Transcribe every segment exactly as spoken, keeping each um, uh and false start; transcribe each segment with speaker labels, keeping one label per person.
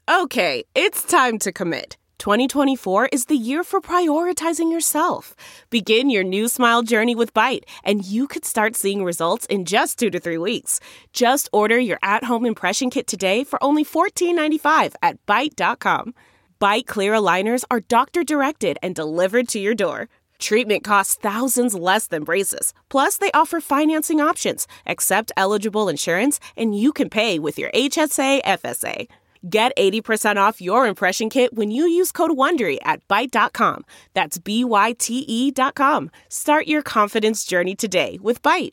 Speaker 1: Okay, it's time to commit. twenty twenty-four is the year for prioritizing yourself. Begin your new smile journey with Byte, and you could start seeing results in just two to three weeks. Just order your at-home impression kit today for only fourteen ninety-five at byte dot com. Byte clear aligners are doctor-directed and delivered to your door. Treatment costs thousands less than braces. Plus, they offer financing options, accept eligible insurance, and you can pay with your H S A F S A. Get eighty percent off your impression kit when you use code WONDERY at byte dot com. That's B Y T E dot com. Start your confidence journey today with Byte.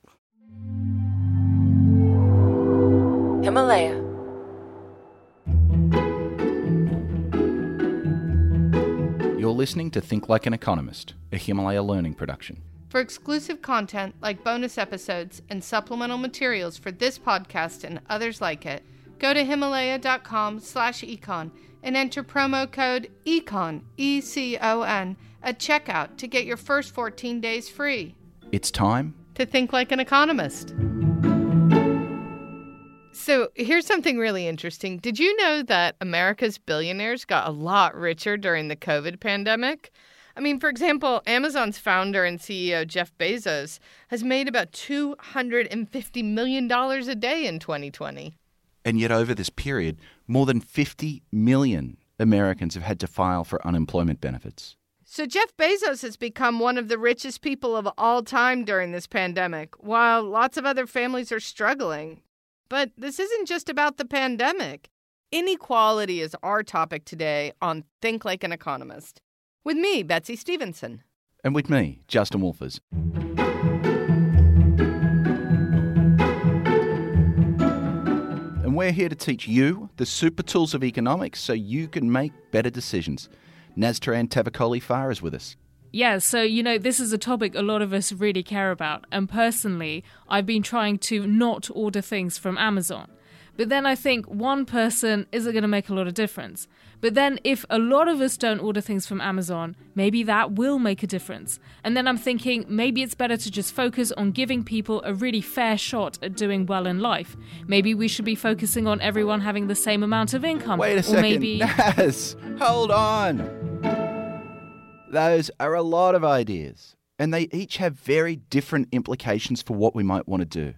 Speaker 2: Himalaya.
Speaker 3: You're listening to Think Like an Economist, a Himalaya Learning production.
Speaker 4: For exclusive content like bonus episodes and supplemental materials for this podcast and others like it, go to himalaya.com slash econ and enter promo code ECON, E C O N, at checkout to get your first fourteen days free.
Speaker 3: It's time
Speaker 4: To think like an economist. So here's something really interesting. Did you know that America's billionaires got a lot richer during the COVID pandemic? I mean, for example, Amazon's founder and C E O Jeff Bezos has made about two hundred fifty million dollars a day in twenty twenty.
Speaker 3: And yet over this period, more than fifty million Americans have had to file for unemployment benefits.
Speaker 4: So Jeff Bezos has become one of the richest people of all time during this pandemic, while lots of other families are struggling. But this isn't just about the pandemic. Inequality is our topic today on Think Like an Economist. With me, Betsy Stevenson.
Speaker 3: And with me, Justin Wolfers. And we're here to teach you the super tools of economics so you can make better decisions. Naztaran Tavakoli-Farr is with us.
Speaker 5: Yeah, so, you know, this is a topic a lot of us really care about. And personally, I've been trying to not order things from Amazon. But then I think one person isn't going to make a lot of difference. But then if a lot of us don't order things from Amazon, maybe that will make a difference. And then I'm thinking maybe it's better to just focus on giving people a really fair shot at doing well in life. Maybe we should be focusing on everyone having the same amount of income.
Speaker 3: Wait a
Speaker 5: or
Speaker 3: second,
Speaker 5: maybe...
Speaker 3: Naz, hold on. Those are a lot of ideas, and they each have very different implications for what we might want to do.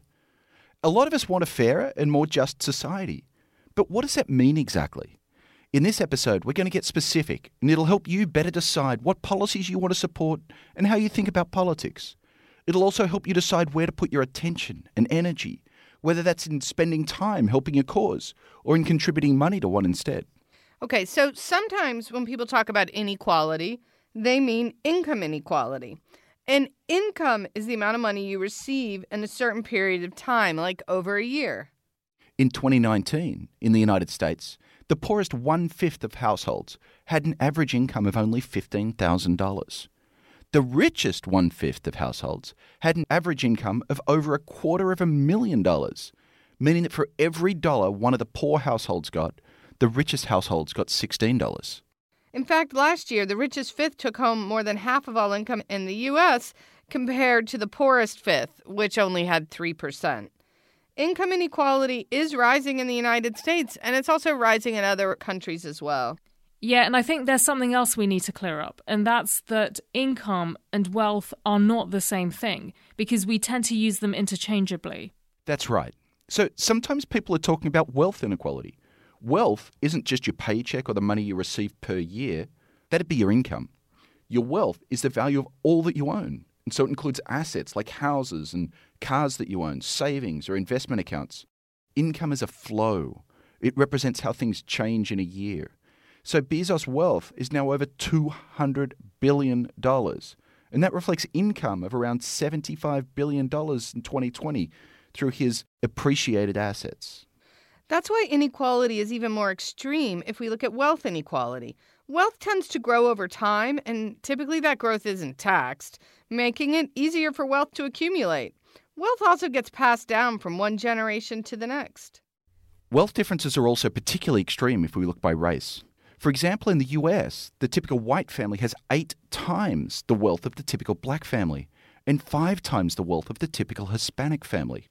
Speaker 3: A lot of us want a fairer and more just society. But what does that mean exactly? In this episode, we're going to get specific, and it'll help you better decide what policies you want to support and how you think about politics. It'll also help you decide where to put your attention and energy, whether that's in spending time helping a cause or in contributing money to one instead.
Speaker 4: Okay, so sometimes when people talk about inequality, they mean income inequality. And income is the amount of money you receive in a certain period of time, like over a year.
Speaker 3: In twenty nineteen, in the United States, the poorest one-fifth of households had an average income of only fifteen thousand dollars. The richest one-fifth of households had an average income of over a quarter of a million dollars, meaning that for every dollar one of the poor households got, the richest households got sixteen dollars.
Speaker 4: In fact, last year, the richest fifth took home more than half of all income in the U S compared to the poorest fifth, which only had three percent. Income inequality is rising in the United States, and it's also rising in other countries as well.
Speaker 5: Yeah, and I think there's something else we need to clear up, and that's that income and wealth are not the same thing, because we tend to use them interchangeably.
Speaker 3: That's right. So sometimes people are talking about wealth inequality. Wealth isn't just your paycheck or the money you receive per year. That'd be your income. Your wealth is the value of all that you own. And so it includes assets like houses and cars that you own, savings or investment accounts. Income is a flow. It represents how things change in a year. So Bezos' wealth is now over two hundred billion dollars. And that reflects income of around seventy-five billion dollars in twenty twenty through his appreciated assets.
Speaker 4: That's why inequality is even more extreme if we look at wealth inequality. Wealth tends to grow over time, and typically that growth isn't taxed, making it easier for wealth to accumulate. Wealth also gets passed down from one generation to the next.
Speaker 3: Wealth differences are also particularly extreme if we look by race. For example, in the U S, the typical white family has eight times the wealth of the typical black family and five times the wealth of the typical Hispanic family.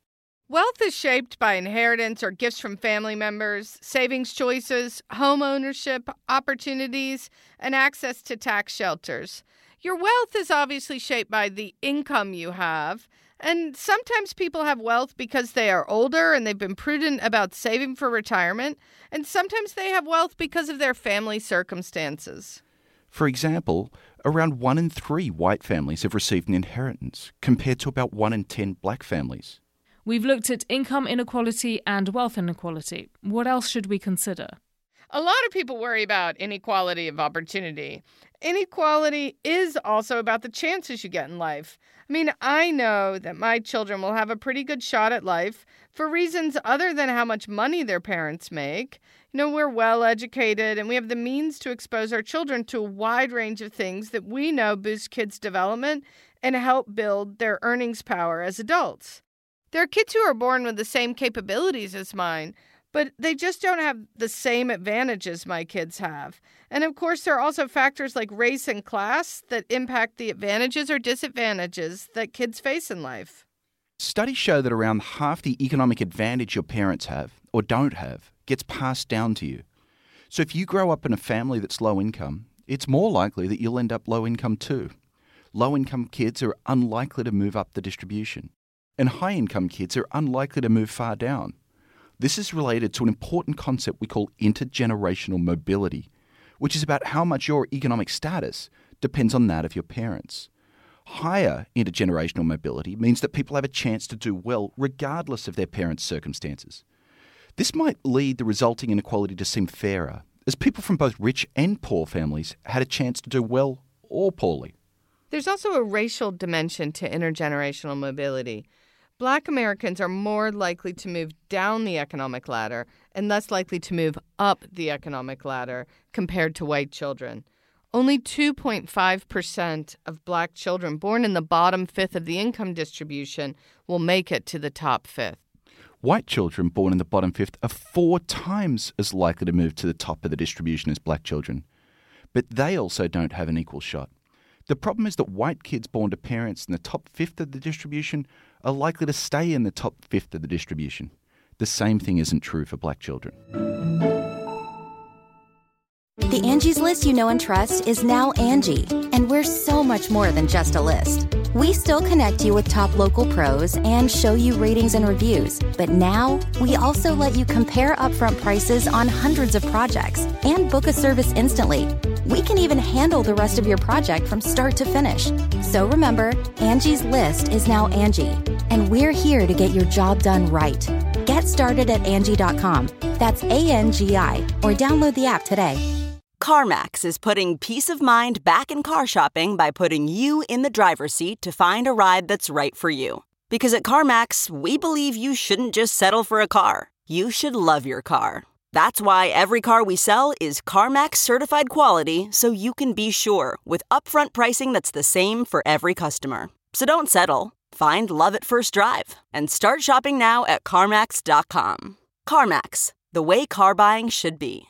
Speaker 4: Wealth is shaped by inheritance or gifts from family members, savings choices, home ownership, opportunities, and access to tax shelters. Your wealth is obviously shaped by the income you have, and sometimes people have wealth because they are older and they've been prudent about saving for retirement, and sometimes they have wealth because of their family circumstances.
Speaker 3: For example, around one in three white families have received an inheritance, compared to about one in ten black families.
Speaker 5: We've looked at income inequality and wealth inequality. What else should we consider?
Speaker 4: A lot of people worry about inequality of opportunity. Inequality is also about the chances you get in life. I mean, I know that my children will have a pretty good shot at life for reasons other than how much money their parents make. You know, we're well educated and we have the means to expose our children to a wide range of things that we know boost kids' development and help build their earnings power as adults. There are kids who are born with the same capabilities as mine, but they just don't have the same advantages my kids have. And of course, there are also factors like race and class that impact the advantages or disadvantages that kids face in life.
Speaker 3: Studies show that around half the economic advantage your parents have, or don't have, gets passed down to you. So if you grow up in a family that's low income, it's more likely that you'll end up low income too. Low income kids are unlikely to move up the distribution, and high income kids are unlikely to move far down. This is related to an important concept we call intergenerational mobility, which is about how much your economic status depends on that of your parents. Higher intergenerational mobility means that people have a chance to do well regardless of their parents' circumstances. This might lead the resulting inequality to seem fairer, as people from both rich and poor families had a chance to do well or poorly.
Speaker 4: There's also a racial dimension to intergenerational mobility. Black Americans are more likely to move down the economic ladder and less likely to move up the economic ladder compared to white children. Only two point five percent of black children born in the bottom fifth of the income distribution will make it to the top fifth.
Speaker 3: White children born in the bottom fifth are four times as likely to move to the top of the distribution as black children. But they also don't have an equal shot. The problem is that white kids born to parents in the top fifth of the distribution are likely to stay in the top fifth of the distribution. The same thing isn't true for black children.
Speaker 6: The Angie's List you know and trust is now Angie, and we're so much more than just a list. We still connect you with top local pros and show you ratings and reviews, but now we also let you compare upfront prices on hundreds of projects and book a service instantly. We can even handle the rest of your project from start to finish. So remember, Angie's List is now Angie, and we're here to get your job done right. Get started at Angie dot com. That's A N G I, or download the app today.
Speaker 7: CarMax is putting peace of mind back in car shopping by putting you in the driver's seat to find a ride that's right for you. Because at CarMax, we believe you shouldn't just settle for a car. You should love your car. That's why every car we sell is CarMax certified quality, so you can be sure with upfront pricing that's the same for every customer. So don't settle. Find love at first drive and start shopping now at CarMax dot com. CarMax, the way car buying should be.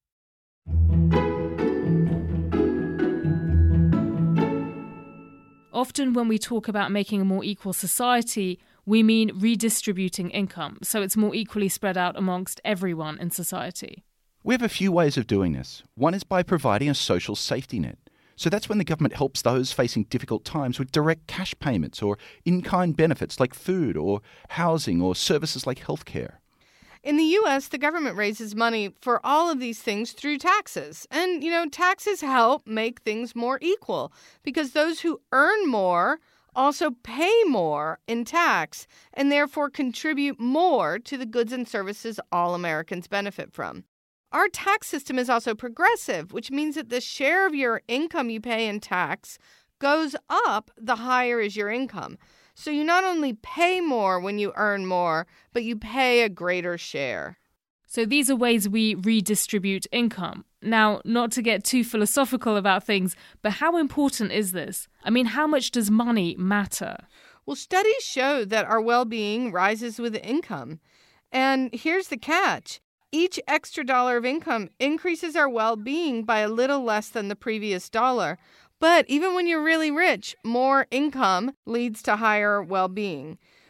Speaker 5: Often when we talk about making a more equal society, we mean redistributing income, so it's more equally spread out amongst everyone in society.
Speaker 3: We have a few ways of doing this. One is by providing a social safety net. So that's when the government helps those facing difficult times with direct cash payments or in-kind benefits like food or housing or services like healthcare.
Speaker 4: In the U S, the government raises money for all of these things through taxes. And, you know, taxes help make things more equal because those who earn more also pay more in tax and therefore contribute more to the goods and services all Americans benefit from. Our tax system is also progressive, which means that the share of your income you pay in tax goes up the higher is your income. So you not only pay more when you earn more, but you pay a greater share.
Speaker 5: So these are ways we redistribute income. Now, not to get too philosophical about things, but how important is this? I mean, how much does money matter?
Speaker 4: Well, studies show that our well-being rises with income. And here's the catch. Each extra dollar of income increases our well-being by a little less than the previous dollar. But even when you're really rich, more income leads to higher well-being.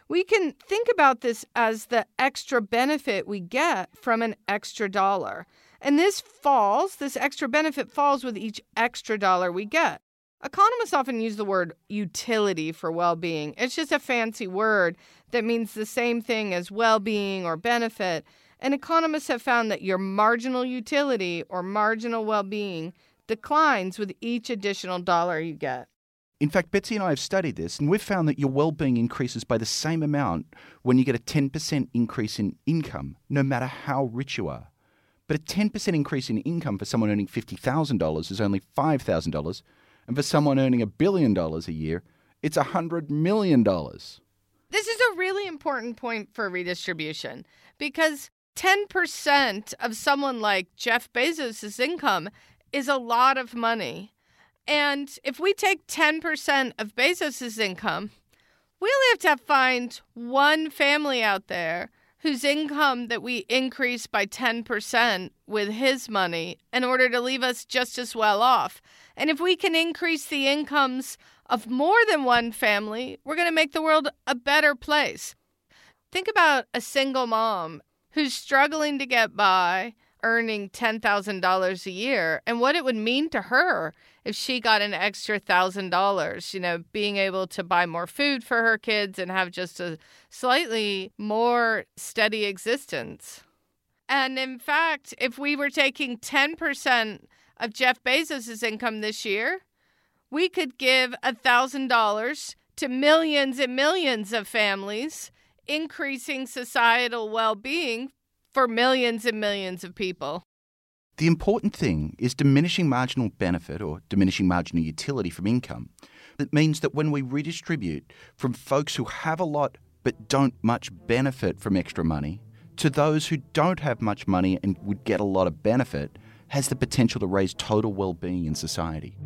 Speaker 4: We can think about this as the extra benefit we get from an extra dollar. And this falls, this extra benefit falls with each extra dollar we get. Economists often use the word utility for well-being. It's just a fancy word that means the same thing as well-being or benefit. And economists have found that your marginal utility or marginal well-being declines with each additional dollar you get.
Speaker 3: In fact, Betsy and I have studied this, and we've found that your well-being increases by the same amount when you get a ten percent increase in income, no matter how rich you are. But a ten percent increase in income for someone earning fifty thousand dollars is only five thousand dollars, and for someone earning a billion dollars a year, it's one hundred million dollars.
Speaker 4: This is a really important point for redistribution, because ten percent of someone like Jeff Bezos' income is a lot of money. And if we take ten percent of Bezos' income, we only have to find one family out there whose income that we increase by ten percent with his money in order to leave us just as well off. And if we can increase the incomes of more than one family, we're going to make the world a better place. Think about a single mom who's struggling to get by, earning ten thousand dollars a year, and what it would mean to her if she got an extra one thousand dollars, you know, being able to buy more food for her kids and have just a slightly more steady existence. And in fact, if we were taking ten percent of Jeff Bezos' income this year, we could give one thousand dollars to millions and millions of families, increasing societal well-being for millions and millions of people.
Speaker 3: The important thing is diminishing marginal benefit or diminishing marginal utility from income. It means that when we redistribute from folks who have a lot but don't much benefit from extra money to those who don't have much money and would get a lot of benefit, has the potential to raise total well-being in society.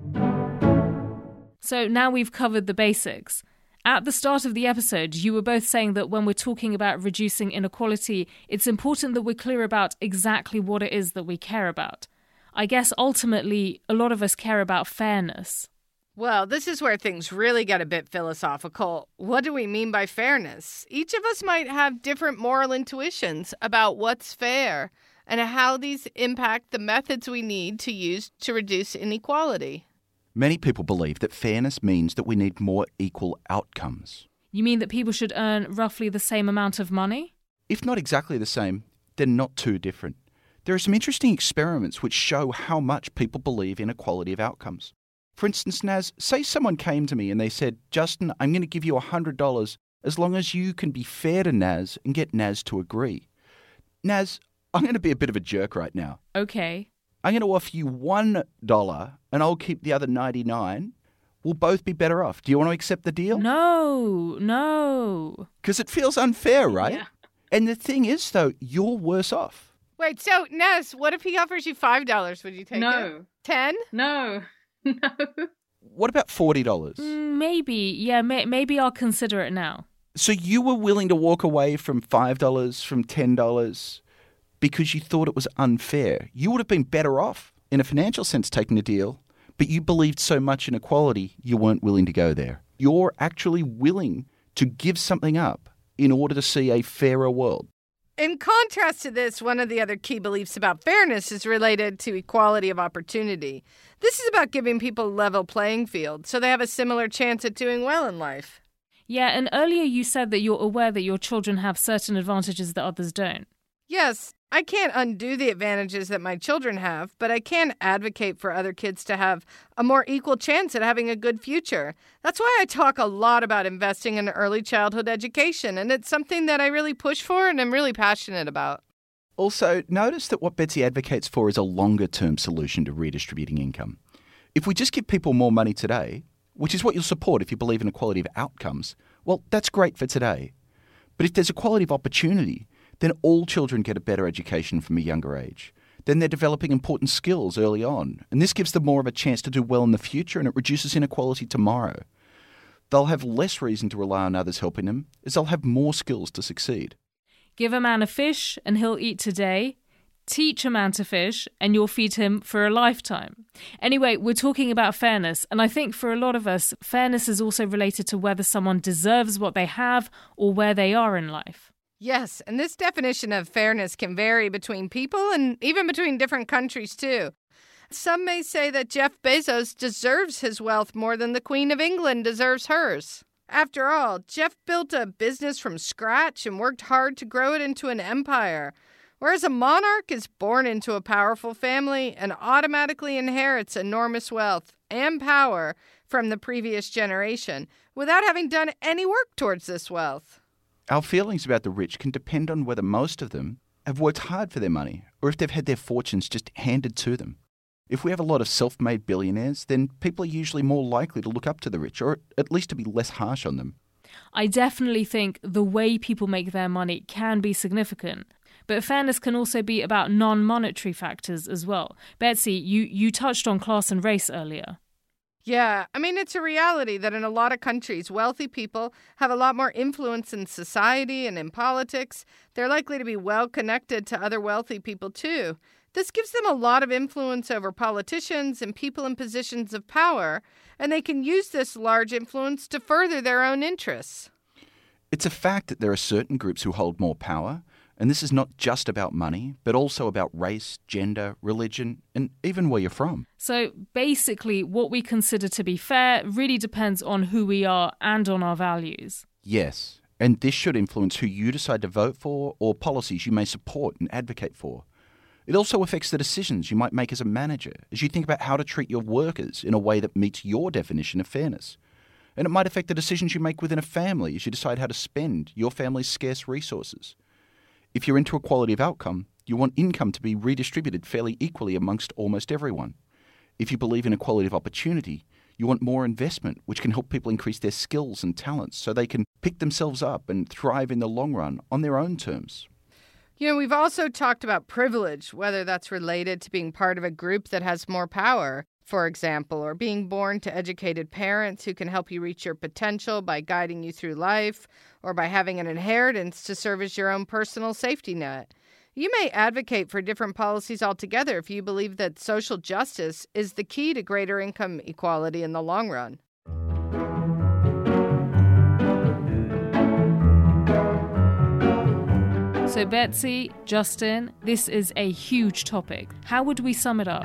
Speaker 5: So now we've covered the basics. At the start of the episode, you were both saying that when we're talking about reducing inequality, it's important that we're clear about exactly what it is that we care about. I guess ultimately, a lot of us care about fairness.
Speaker 4: Well, this is where things really get a bit philosophical. What do we mean by fairness? Each of us might have different moral intuitions about what's fair and how these impact the methods we need to use to reduce inequality.
Speaker 3: Many people believe that fairness means that we need more equal outcomes.
Speaker 5: You mean that people should earn roughly the same amount of money?
Speaker 3: If not exactly the same, they're not too different. There are some interesting experiments which show how much people believe in equality of outcomes. For instance, Naz, say someone came to me and they said, Justin, I'm going to give you one hundred dollars as long as you can be fair to Naz and get Naz to agree. Naz, I'm going to be a bit of a jerk right now.
Speaker 5: Okay.
Speaker 3: I'm going to offer you one dollar and I'll keep the other ninety-nine. We'll both be better off. Do you want to accept the deal?
Speaker 5: No, no.
Speaker 3: Because it feels unfair, right?
Speaker 5: Yeah.
Speaker 3: And the thing is, though, you're worse off.
Speaker 4: Wait, so, Nez, what if he offers you five dollars? Would you take
Speaker 8: No.
Speaker 4: it? Ten?
Speaker 8: No. No.
Speaker 3: What about forty dollars?
Speaker 5: Mm, maybe. Yeah, may- maybe I'll consider it now.
Speaker 3: So you were willing to walk away from five dollars, from ten dollars, because you thought it was unfair. You would have been better off, in a financial sense, taking the deal, but you believed so much in equality, you weren't willing to go there. You're actually willing to give something up in order to see a fairer world.
Speaker 4: In contrast to this, one of the other key beliefs about fairness is related to equality of opportunity. This is about giving people a level playing field so they have a similar chance at doing well in life.
Speaker 5: Yeah, and earlier you said that you're aware that your children have certain advantages that others don't.
Speaker 4: Yes, I can't undo the advantages that my children have, but I can advocate for other kids to have a more equal chance at having a good future. That's why I talk a lot about investing in early childhood education, and it's something that I really push for and I'm really passionate about.
Speaker 3: Also, notice that what Betsy advocates for is a longer-term solution to redistributing income. If we just give people more money today, which is what you'll support if you believe in equality of outcomes, well, that's great for today. But if there's equality of opportunity, then all children get a better education from a younger age. Then they're developing important skills early on, and this gives them more of a chance to do well in the future, and it reduces inequality tomorrow. They'll have less reason to rely on others helping them, as they'll have more skills to succeed.
Speaker 5: Give a man a fish and he'll eat today. Teach a man to fish and you'll feed him for a lifetime. Anyway, we're talking about fairness, and I think for a lot of us, fairness is also related to whether someone deserves what they have or where they are in life.
Speaker 4: Yes, and this definition of fairness can vary between people and even between different countries, too. Some may say that Jeff Bezos deserves his wealth more than the Queen of England deserves hers. After all, Jeff built a business from scratch and worked hard to grow it into an empire, whereas a monarch is born into a powerful family and automatically inherits enormous wealth and power from the previous generation without having done any work towards this wealth.
Speaker 3: Our feelings about the rich can depend on whether most of them have worked hard for their money or if they've had their fortunes just handed to them. If we have a lot of self-made billionaires, then people are usually more likely to look up to the rich, or at least to be less harsh on them.
Speaker 5: I definitely think the way people make their money can be significant. But fairness can also be about non-monetary factors as well. Betsy, you, you touched on class and race earlier.
Speaker 4: Yeah, I mean, it's a reality that in a lot of countries, wealthy people have a lot more influence in society and in politics. They're likely to be well connected to other wealthy people, too. This gives them a lot of influence over politicians and people in positions of power, and they can use this large influence to further their own interests.
Speaker 3: It's a fact that there are certain groups who hold more power, and this is not just about money, but also about race, gender, religion, and even where you're from.
Speaker 5: So basically, what we consider to be fair really depends on who we are and on our values.
Speaker 3: Yes, and this should influence who you decide to vote for or policies you may support and advocate for. It also affects the decisions you might make as a manager as you think about how to treat your workers in a way that meets your definition of fairness. And it might affect the decisions you make within a family as you decide how to spend your family's scarce resources. If you're into equality of outcome, you want income to be redistributed fairly equally amongst almost everyone. If you believe in equality of opportunity, you want more investment, which can help people increase their skills and talents so they can pick themselves up and thrive in the long run on their own terms.
Speaker 4: You know, we've also talked about privilege, whether that's related to being part of a group that has more power, for example, or being born to educated parents who can help you reach your potential by guiding you through life, or by having an inheritance to serve as your own personal safety net. You may advocate for different policies altogether if you believe that social justice is the key to greater income equality in the long run.
Speaker 5: So Betsy, Justin, this is a huge topic. How would we sum it up?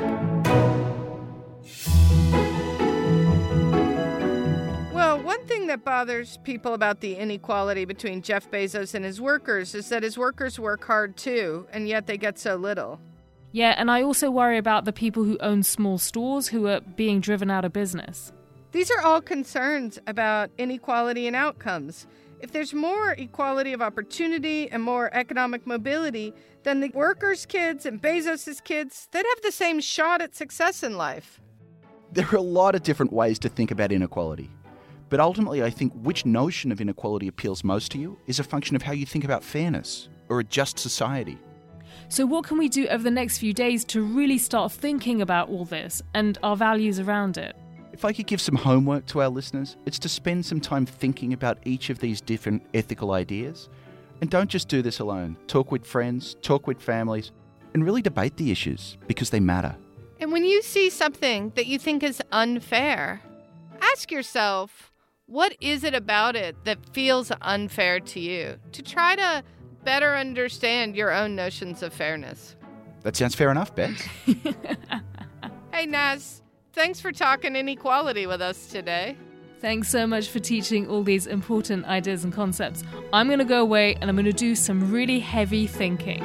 Speaker 4: Well, one thing that bothers people about the inequality between Jeff Bezos and his workers is that his workers work hard too, and yet they get so little.
Speaker 5: Yeah, and I also worry about the people who own small stores who are being driven out of business.
Speaker 4: These are all concerns about inequality in outcomes. If there's more equality of opportunity and more economic mobility, then the workers' kids and Bezos' kids, they'd have the same shot at success in life.
Speaker 3: There are a lot of different ways to think about inequality. But ultimately, I think which notion of inequality appeals most to you is a function of how you think about fairness or a just society.
Speaker 5: So what can we do over the next few days to really start thinking about all this and our values around it?
Speaker 3: If I could give some homework to our listeners, it's to spend some time thinking about each of these different ethical ideas. And don't just do this alone. Talk with friends, talk with families, and really debate the issues because they matter.
Speaker 4: And when you see something that you think is unfair, ask yourself, what is it about it that feels unfair to you? To try to better understand your own notions of fairness.
Speaker 3: That sounds fair enough, Beth.
Speaker 4: Hey, Naz. Thanks for talking inequality with us today.
Speaker 5: Thanks so much for teaching all these important ideas and concepts. I'm going to go away and I'm going to do some really heavy thinking.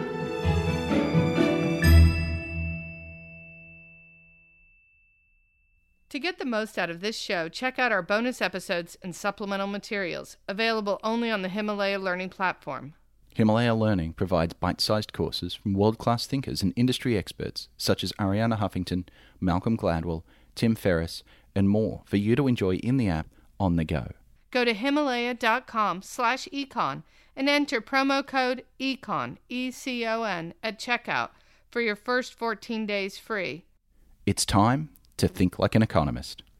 Speaker 4: To get the most out of this show, check out our bonus episodes and supplemental materials, available only on the Himalaya Learning platform.
Speaker 3: Himalaya Learning provides bite-sized courses from world-class thinkers and industry experts such as Arianna Huffington, Malcolm Gladwell, Tim Ferriss, and more for you to enjoy in the app on the go.
Speaker 4: Go to Himalaya.com slash econ and enter promo code ECON, E C O N, at checkout for your first fourteen days free.
Speaker 3: It's time to think like an economist.